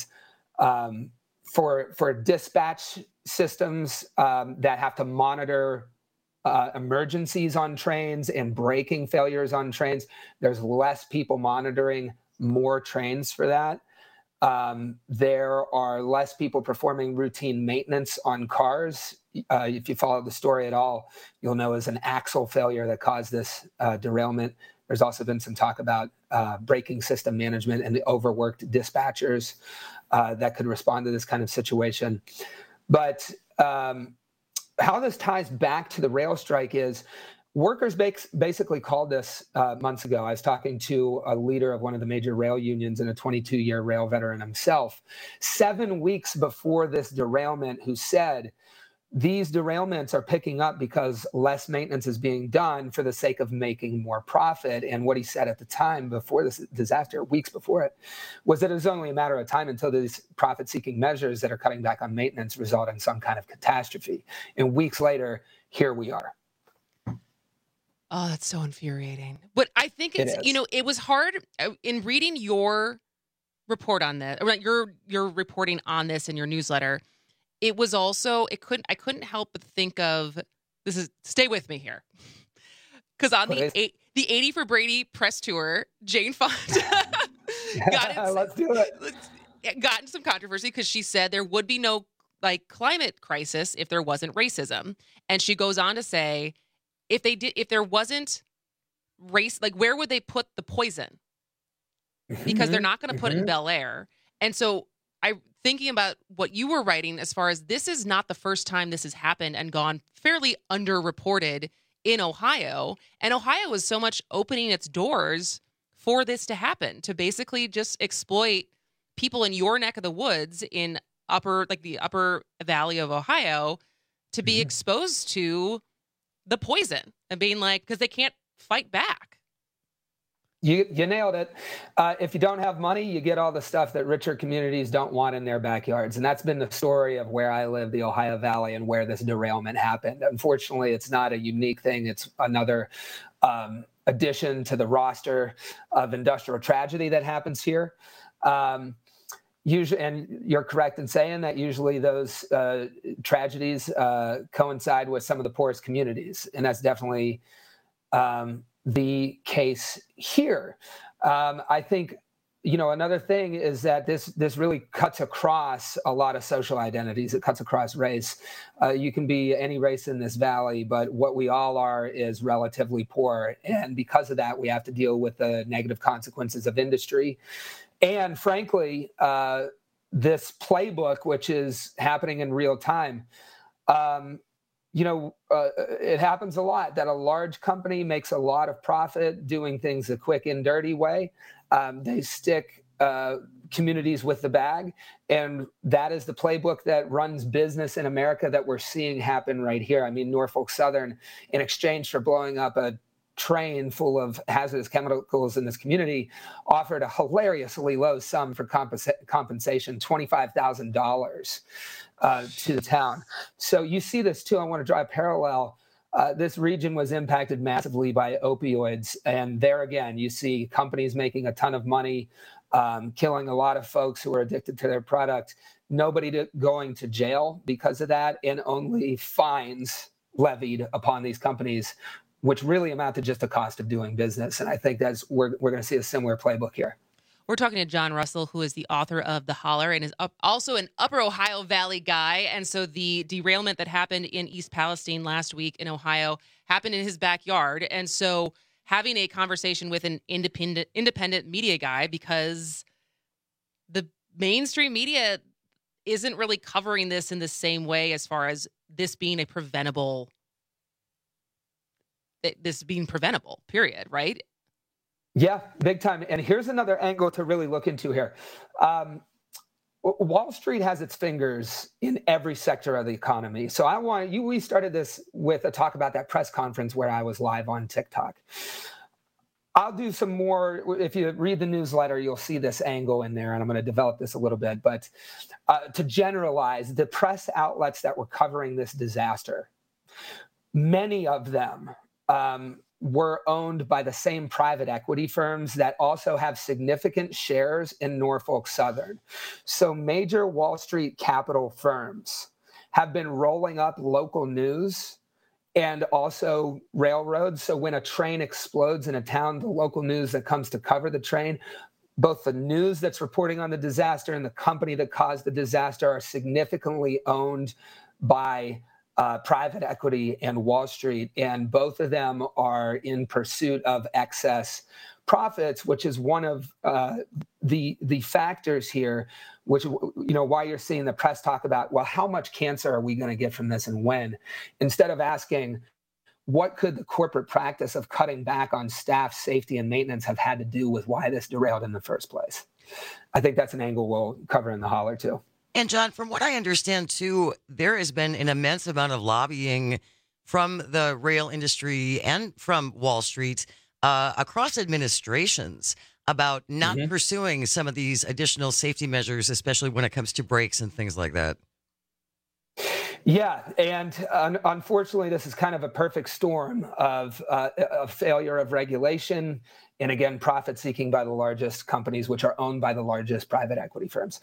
for dispatch systems that have to monitor emergencies on trains and braking failures on trains. There's less people monitoring more trains for that. There are less people performing routine maintenance on cars. If you follow the story at all, you'll know it's an axle failure that caused this derailment. There's also been some talk about braking system management and the overworked dispatchers that could respond to this kind of situation. But how this ties back to the rail strike is workers basically called this months ago. I was talking to a leader of one of the major rail unions and a 22-year rail veteran himself, 7 weeks before this derailment, who said, these derailments are picking up because less maintenance is being done for the sake of making more profit. And what he said at the time, before this disaster, weeks before it, was that it was only a matter of time until these profit-seeking measures that are cutting back on maintenance result in some kind of catastrophe. And weeks later, here we are. Oh, that's so infuriating. But I think it was hard in reading your report on this, or your reporting on this in your newsletter. It was also, I couldn't help but think of, stay with me here. Because on the 80 for Brady press tour, Jane Fonda got in some controversy because she said there would be no climate crisis if there wasn't racism. And she goes on to say, if there wasn't race, where would they put the poison? Because they're not going to put it in Bel Air. And so thinking about what you were writing, as far as this is not the first time this has happened and gone fairly underreported in Ohio. And Ohio is so much opening its doors for this to happen, to basically just exploit people in your neck of the woods in the upper valley of Ohio to be exposed to the poison and being because they can't fight back. You nailed it. If you don't have money, you get all the stuff that richer communities don't want in their backyards. And that's been the story of where I live, the Ohio Valley, and where this derailment happened. Unfortunately, it's not a unique thing. It's another addition to the roster of industrial tragedy that happens here. usually, and you're correct in saying that usually those tragedies coincide with some of the poorest communities, and that's definitely the case here. I think, another thing is that this really cuts across a lot of social identities. It cuts across race. You can be any race in this valley, but what we all are is relatively poor. And because of that, we have to deal with the negative consequences of industry. And frankly, this playbook, which is happening in real time, it happens a lot that a large company makes a lot of profit doing things a quick and dirty way. They stick communities with the bag. And that is the playbook that runs business in America that we're seeing happen right here. I mean, Norfolk Southern, in exchange for blowing up a train full of hazardous chemicals in this community, offered a hilariously low sum for compensation, $25,000 to the town. So you see this too. I want to draw a parallel. This region was impacted massively by opioids. And there again, you see companies making a ton of money, killing a lot of folks who are addicted to their product, nobody going to jail because of that, and only fines levied upon these companies, which really amount to just the cost of doing business. And I think we're going to see a similar playbook here. We're talking to John Russell, who is the author of The Holler and is also an Upper Ohio Valley guy. And so the derailment that happened in East Palestine last week in Ohio happened in his backyard. And so having a conversation with an independent media guy, because the mainstream media isn't really covering this in the same way as far as this being preventable, period, right? Yeah, big time. And here's another angle to really look into here. Wall Street has its fingers in every sector of the economy. So we started this with a talk about that press conference where I was live on TikTok. I'll do some more. If you read the newsletter, you'll see this angle in there, and I'm going to develop this a little bit. But to generalize, the press outlets that were covering this disaster, many of them were owned by the same private equity firms that also have significant shares in Norfolk Southern. So major Wall Street capital firms have been rolling up local news and also railroads. So when a train explodes in a town, the local news that comes to cover the train, both the news that's reporting on the disaster and the company that caused the disaster are significantly owned by private equity and Wall Street, and both of them are in pursuit of excess profits, which is one of the factors here, which, why you're seeing the press talk about, well, how much cancer are we going to get from this and when, instead of asking, what could the corporate practice of cutting back on staff safety and maintenance have had to do with why this derailed in the first place? I think that's an angle we'll cover in the Holler too. And John, from what I understand, too, there has been an immense amount of lobbying from the rail industry and from Wall Street across administrations about not pursuing some of these additional safety measures, especially when it comes to brakes and things like that. Yeah, and unfortunately, this is kind of a perfect storm of a failure of regulation and, again, profit-seeking by the largest companies, which are owned by the largest private equity firms.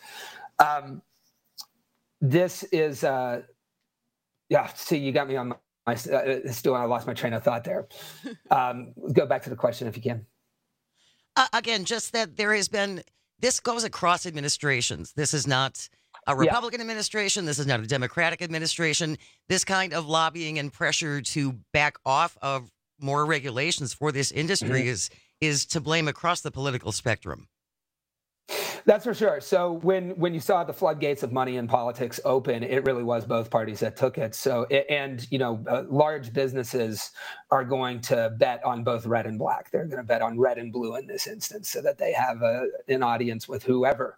This is, see, you got me on my still, I lost my train of thought there. Go back to the question if you can. Again, just that there has been, this goes across administrations. This is not a Republican administration. This is not a Democratic administration. This kind of lobbying and pressure to back off of more regulations for this industry is to blame across the political spectrum. That's for sure. So when you saw the floodgates of money in politics open, it really was both parties that took it. So large businesses are going to bet on both red and black. They're going to bet on red and blue in this instance, so that they have an audience with whoever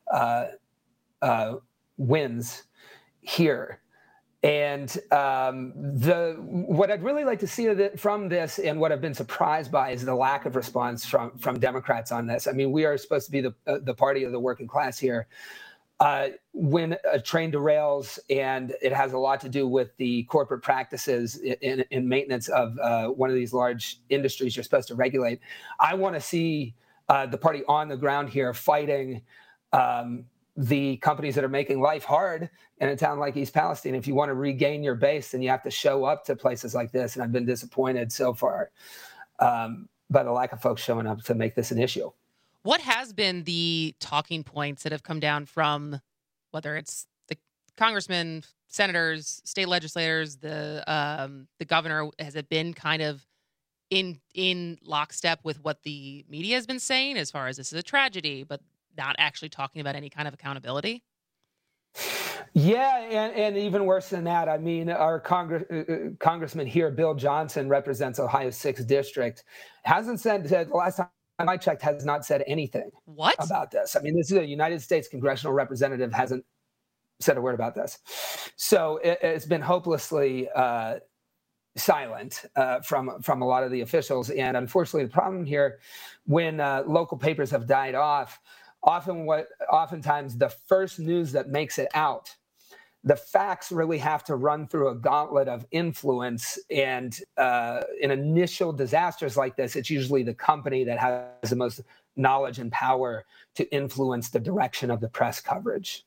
wins here. And what I'd really like to see from this, and what I've been surprised by, is the lack of response from Democrats on this. I mean, we are supposed to be the party of the working class here. When a train derails, and it has a lot to do with the corporate practices in maintenance of one of these large industries you're supposed to regulate, I want to see the party on the ground here fighting the companies that are making life hard in a town like East Palestine. If you want to regain your base, then you have to show up to places like this. And I've been disappointed so far by the lack of folks showing up to make this an issue. What has been the talking points that have come down from whether it's the congressmen, senators, state legislators, the governor? Has it been kind of in lockstep with what the media has been saying as far as this is a tragedy, but not actually talking about any kind of accountability? Yeah, and even worse than that, I mean, our congressman here, Bill Johnson, represents Ohio's 6th district, hasn't said, the last time I checked, has not said anything about this. I mean, this is a United States congressional representative, hasn't said a word about this. So it's been hopelessly silent from a lot of the officials. And unfortunately, the problem here, when local papers have died off, oftentimes the first news that makes it out, the facts really have to run through a gauntlet of influence. And in initial disasters like this, it's usually the company that has the most knowledge and power to influence the direction of the press coverage.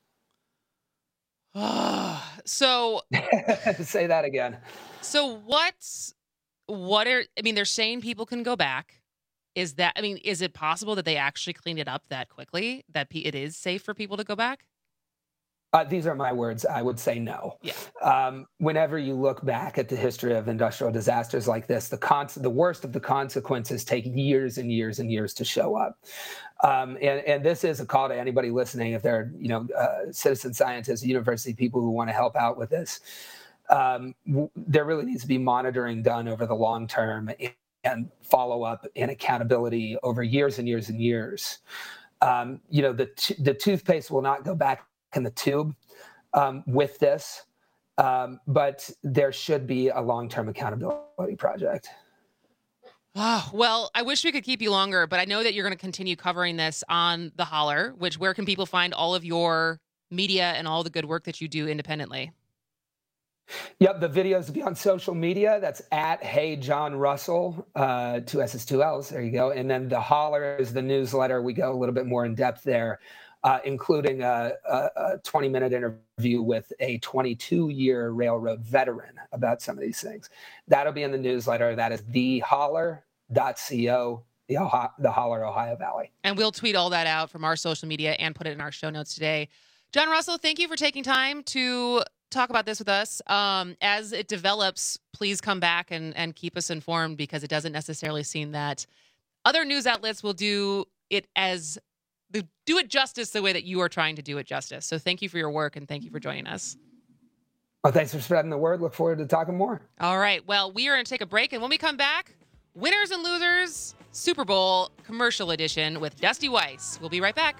So say that again. So they're saying people can go back. Is it possible that they actually cleaned it up that quickly, that it is safe for people to go back? These are my words. I would say no. Yeah. Whenever you look back at the history of industrial disasters like this, the worst of the consequences take years and years and years to show up. And this is a call to anybody listening, if they're citizen scientists, university people who want to help out with this. There really needs to be monitoring done over the long term and follow up and accountability over years and years and years. The toothpaste will not go back in the tube with this, but there should be a long-term accountability project. Oh, well, I wish we could keep you longer, but I know that you're going to continue covering this on The Holler, where can people find all of your media and all the good work that you do independently? Yep, the videos will be on social media. That's at Hey John Russell, 2 S's, 2 L's. There you go. And then The Holler is the newsletter. We go a little bit more in depth there, including a 20-minute interview with a 22-year railroad veteran about some of these things. That'll be in the newsletter. That is theholler.co, the Holler Ohio Valley. And we'll tweet all that out from our social media and put it in our show notes today. John Russell, thank you for taking time to talk about this with us. As it develops, please come back and keep us informed, because it doesn't necessarily seem that other news outlets will do it justice the way that you are trying to do it justice. So thank you for your work, and thank you for joining us. Well, thanks for spreading the word. Look forward to talking more. All right. Well, we are going to take a break, and when we come back, winners and losers, Super Bowl commercial edition with Dusty Weiss. We'll be right back.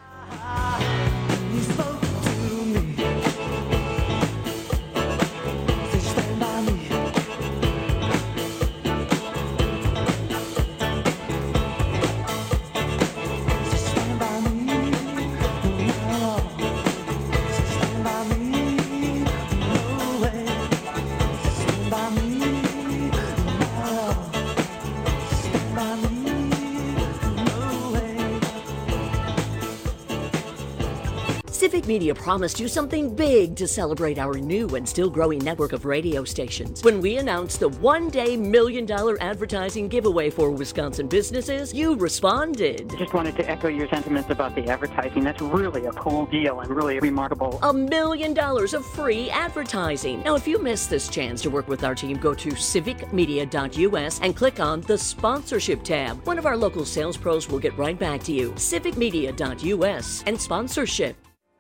Civic Media promised you something big to celebrate our new and still growing network of radio stations. When we announced the one-day $1 million advertising giveaway for Wisconsin businesses, you responded. I just wanted to echo your sentiments about the advertising. That's really a cool deal and really remarkable. $1 million of free advertising. Now, if you missed this chance to work with our team, go to civicmedia.us and click on the sponsorship tab. One of our local sales pros will get right back to you. civicmedia.us and sponsorship.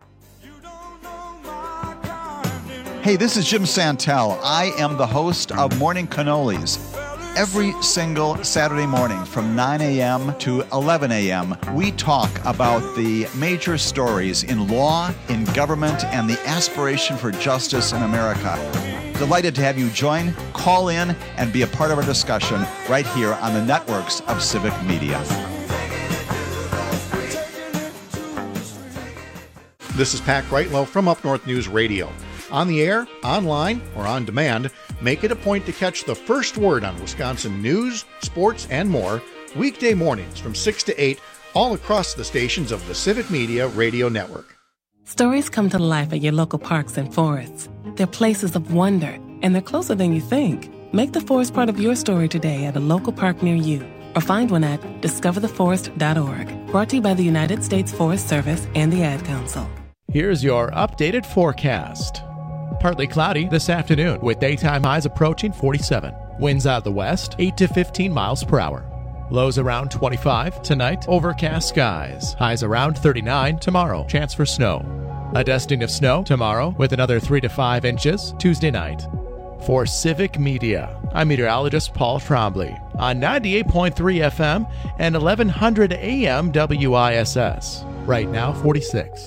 Hey, this is Jim Santel. I am the host of Morning Cannolis. Every single Saturday morning from 9 a.m. to 11 a.m., we talk about the major stories in law, in government, and the aspiration for justice in America. Delighted to have you join, call in, and be a part of our discussion right here on the networks of Civic Media. This is Pat Greitlow from Up North News Radio. On the air, online, or on demand, make it a point to catch the first word on Wisconsin news, sports, and more weekday mornings from 6 to 8 all across the stations of the Civic Media Radio Network. Stories come to life at your local parks and forests. They're places of wonder, and they're closer than you think. Make the forest part of your story today at a local park near you, or find one at discovertheforest.org. Brought to you by the United States Forest Service and the Ad Council. Here's your updated forecast. Partly cloudy this afternoon with daytime highs approaching 47. Winds out of the west, 8 to 15 miles per hour. Lows around 25 tonight, overcast skies. Highs around 39 tomorrow, chance for snow. A dusting of snow tomorrow with another 3 to 5 inches Tuesday night. For Civic Media, I'm meteorologist Paul Trombley on 98.3 FM and 1100 AM WISS. Right now, 46.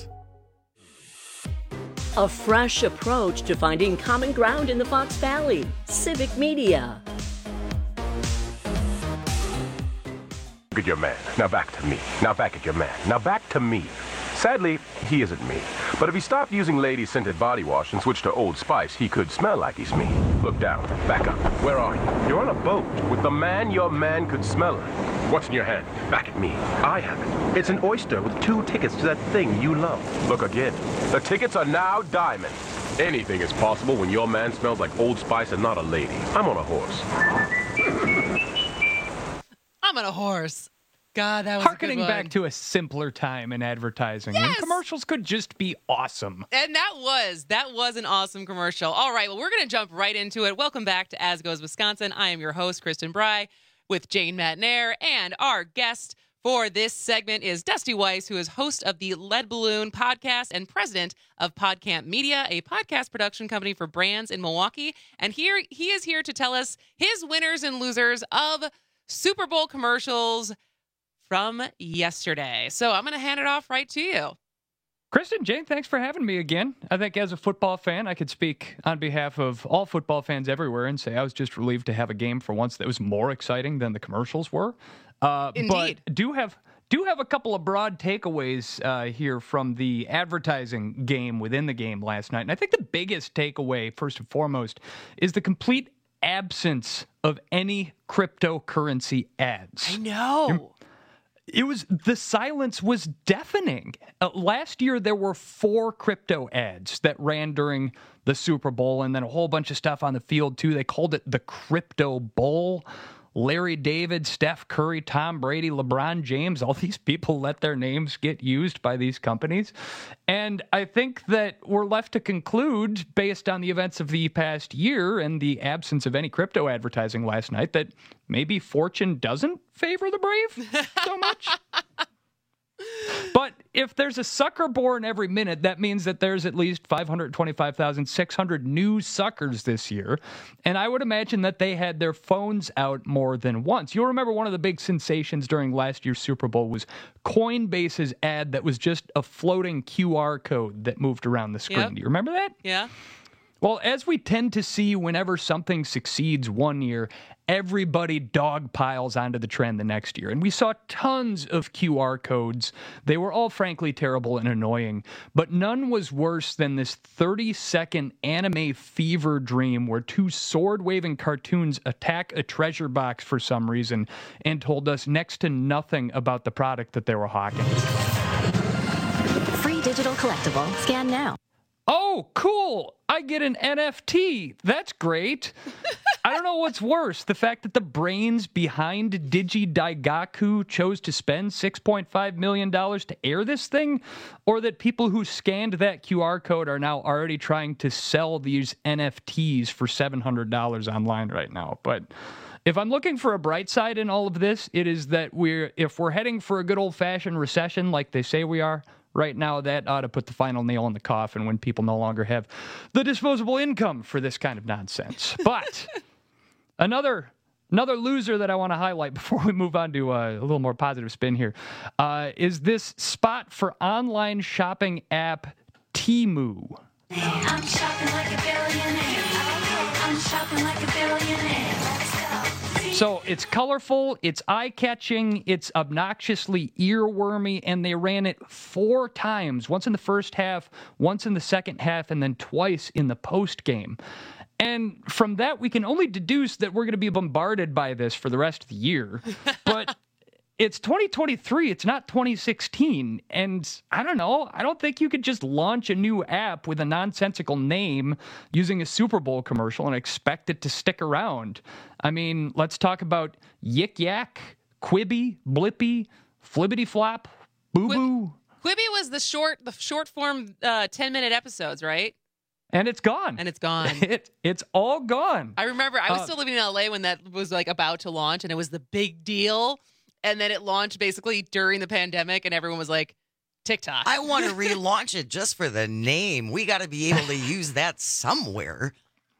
A fresh approach to finding common ground in the Fox Valley. Civic Media. Look at your man. Now back to me. Now back at your man. Now back to me. Sadly, he isn't me. But if he stopped using lady-scented body wash and switched to Old Spice, he could smell like he's me. Look down. Back up. Where are you? You're on a boat with the man your man could smell like. What's in your hand? Back at me. I have it. It's an oyster with 2 tickets to that thing you love. Look again. The tickets are now diamond. Anything is possible when your man smells like Old Spice and not a lady. I'm on a horse. I'm on a horse. God, that was Harkening a good one. back to a simpler time in advertising. Yes. And commercials could just be awesome. And that was an awesome commercial. All right, well, we're going to jump right into it. Welcome back to As Goes Wisconsin. I am your host, Kristen Bry, with Jane Matnair, and our guest for this segment is Dusty Weiss, who is host of the Lead Balloon podcast and president of PodCamp Media, a podcast production company for brands in Milwaukee. And he is here to tell us his winners and losers of Super Bowl commercials from yesterday. So I'm going to hand it off right to you. Kristen, Jane, thanks for having me again. I think as a football fan, I could speak on behalf of all football fans everywhere and say I was just relieved to have a game for once that was more exciting than the commercials were. Indeed. But do have a couple of broad takeaways here from the advertising game within the game last night. And I think the biggest takeaway, first and foremost, is the complete absence of any cryptocurrency ads. I know. The silence was deafening. Last year, there were 4 crypto ads that ran during the Super Bowl, and then a whole bunch of stuff on the field, too. They called it the Crypto Bowl. Larry David, Steph Curry, Tom Brady, LeBron James, all these people let their names get used by these companies. And I think that we're left to conclude, based on the events of the past year and the absence of any crypto advertising last night, that maybe fortune doesn't favor the brave so much. But if there's a sucker born every minute, that means that there's at least 525,600 new suckers this year. And I would imagine that they had their phones out more than once. You'll remember one of the big sensations during last year's Super Bowl was Coinbase's ad that was just a floating QR code that moved around the screen. Yep. Do you remember that? Yeah. Well, as we tend to see whenever something succeeds one year, everybody dogpiles onto the trend the next year. And we saw tons of QR codes. They were all frankly terrible and annoying, but none was worse than this 30-second anime fever dream where 2 sword-waving cartoons attack a treasure box for some reason and told us next to nothing about the product that they were hawking. Free digital collectible. Scan now. Oh, cool. I get an NFT. That's great. I don't know what's worse, the fact that the brains behind Digidaigaku chose to spend $6.5 million to air this thing, or that people who scanned that QR code are now already trying to sell these NFTs for $700 online right now. But if I'm looking for a bright side in all of this, it is that if we're heading for a good old-fashioned recession like they say we are, right now, that ought to put the final nail in the coffin when people no longer have the disposable income for this kind of nonsense. But another loser that I want to highlight before we move on to a little more positive spin here is this spot for online shopping app Temu. I'm shopping like a billionaire. I'm shopping like a billionaire. So it's colorful, it's eye-catching, it's obnoxiously earwormy, and they ran it 4 times, once in the first half, once in the second half, and then twice in the post-game. And from that, we can only deduce that we're going to be bombarded by this for the rest of the year. But it's 2023. It's not 2016. And I don't know. I don't think you could just launch a new app with a nonsensical name using a Super Bowl commercial and expect it to stick around. I mean, let's talk about Yik Yak, Quibi, Blippy, Flibbity Flop, Boo Boo. Quibi was the short form 10-minute episodes, right? And it's gone. It's all gone. I remember I was still living in LA when that was like about to launch, and it was the big deal. And then it launched basically during the pandemic, and everyone was like, TikTok. I want to relaunch it just for the name. We got to be able to use that somewhere.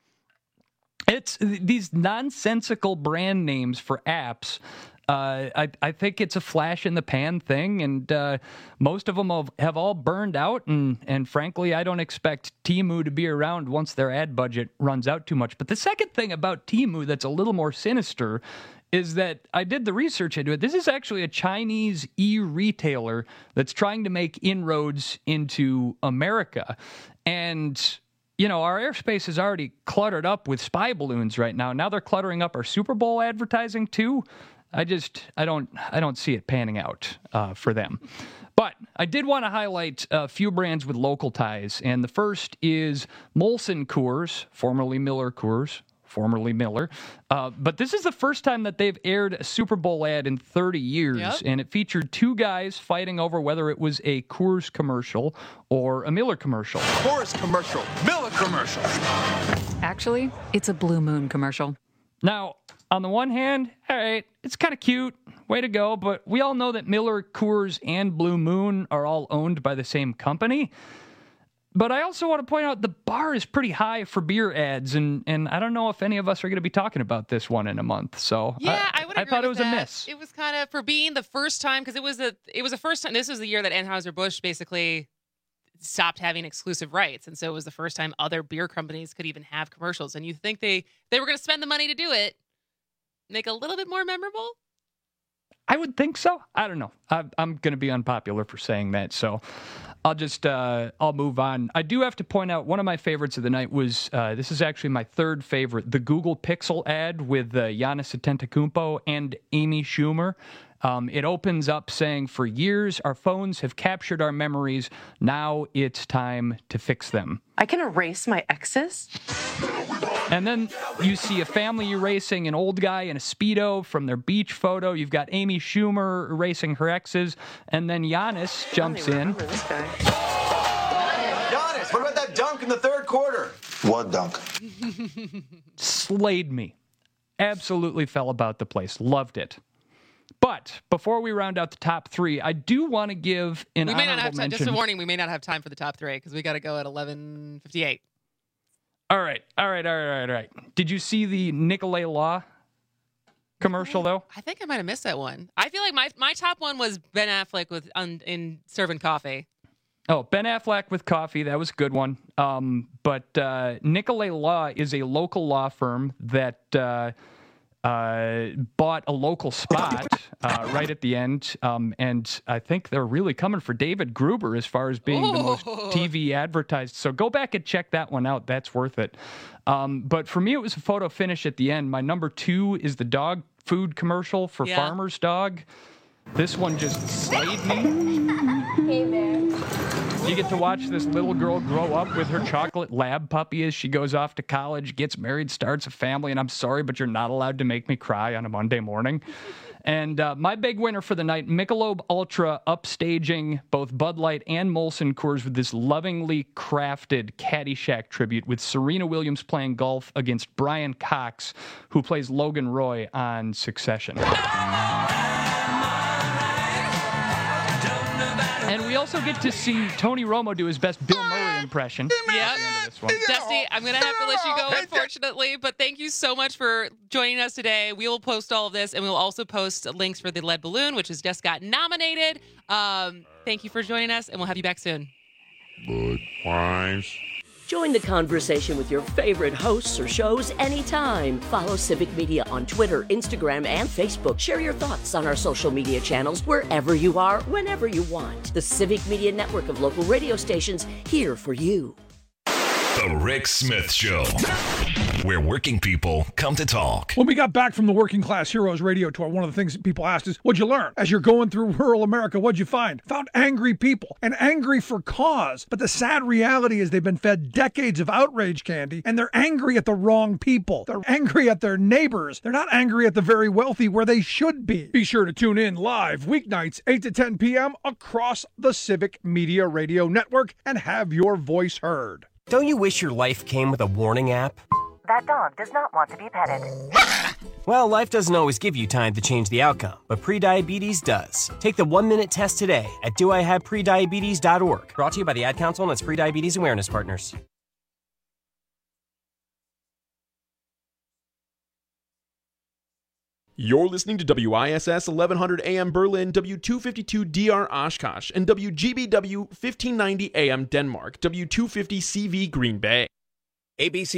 It's these nonsensical brand names for apps. I think it's a flash in the pan thing, and most of them have all burned out. And frankly, I don't expect Temu to be around once their ad budget runs out too much. But the second thing about Temu that's a little more sinister is that I did the research into it. This is actually a Chinese e-retailer that's trying to make inroads into America. And our airspace is already cluttered up with spy balloons right now. Now they're cluttering up our Super Bowl advertising too. I don't see it panning out for them. But I did want to highlight a few brands with local ties, and the first is Molson Coors, formerly Miller Coors, formerly Miller. But this is the first time that they've aired a Super Bowl ad in 30 years, and it featured two guys fighting over whether it was a Coors commercial or a Miller commercial. Coors commercial, Miller commercial. Actually, it's a Blue Moon commercial. Now, on the one hand, all right, it's kind of cute, way to go, but we all know that Miller, Coors, and Blue Moon are all owned by the same company. But I also want to point out the bar is pretty high for beer ads, and I don't know if any of us are going to be talking about this one in a month. So yeah, I thought it was that. a miss. It was kind of for being the first time, because it was the first time. This was the year that Anheuser-Busch basically stopped having exclusive rights, and so it was the first time other beer companies could even have commercials. And you think they were going to spend the money to do it, make it a little bit more memorable? I would think so. I don't know. I'm going to be unpopular for saying that, so I'll move on. I do have to point out one of my favorites of the night was, this is actually my third favorite, the Google Pixel ad with Giannis Antetokounmpo and Amy Schumer. It opens up saying, "For years, our phones have captured our memories. Now it's time to fix them." I can erase my exes? And then you see a family erasing an old guy in a Speedo from their beach photo. You've got Amy Schumer erasing her exes. And then Giannis jumps in. This guy. Giannis, what about that dunk in the third quarter? What dunk? Slayed me. Absolutely fell about the place. Loved it. But before we round out the top three, I do want to give an honorable mention. We may not have time. Just a warning, we may not have time for the top three because we got to go at 11:58. All right. Did you see the Nicolay Law commercial, though? I think I might have missed that one. I feel like my top one was Ben Affleck in serving coffee. Oh, Ben Affleck with coffee. That was a good one. But Nicolay Law is a local law firm that bought a local spot right at the end. And I think they're really coming for David Gruber as far as being the most TV advertised. So go back and check that one out. That's worth it. But for me, it was a photo finish at the end. My number 2 is the dog food commercial for Farmer's Dog. This one just slayed me. Hey there. You get to watch this little girl grow up with her chocolate lab puppy as she goes off to college, gets married, starts a family, and I'm sorry, but you're not allowed to make me cry on a Monday morning. And my big winner for the night, Michelob Ultra upstaging both Bud Light and Molson Coors with this lovingly crafted Caddyshack tribute with Serena Williams playing golf against Brian Cox, who plays Logan Roy on Succession. And we also get to see Tony Romo do his best Bill Murray impression. Yeah. Dusty, I'm going to have to let you go, unfortunately, but thank you so much for joining us today. We will post all of this, and we will also post links for the Lead Balloon, which has just got nominated. Thank you for joining us, and we'll have you back soon. Good times. Join the conversation with your favorite hosts or shows anytime. Follow Civic Media on Twitter, Instagram, and Facebook. Share your thoughts on our social media channels wherever you are, whenever you want. The Civic Media network of local radio stations here for you. The Rick Smith Show. where working people come to talk. When we got back from the Working Class Heroes radio tour, one of the things that people asked is, what'd you learn? As you're going through rural America, what'd you find? Found angry people, and angry for cause. But the sad reality is they've been fed decades of outrage candy, and they're angry at the wrong people. They're angry at their neighbors. They're not angry at the very wealthy where they should be. Be sure to tune in live weeknights 8 to 10 p.m. across the Civic Media Radio Network and have your voice heard. Don't you wish your life came with a warning app? That dog does not want to be petted. Well, life doesn't always give you time to change the outcome, but prediabetes does. Take the 1-minute test today at doihaveprediabetes.org. Brought to you by the Ad Council and its Prediabetes Awareness Partners. You're listening to WISS 1100 AM Berlin, W252 DR Oshkosh, and WGBW 1590 AM Denmark, W250 CV Green Bay. ABC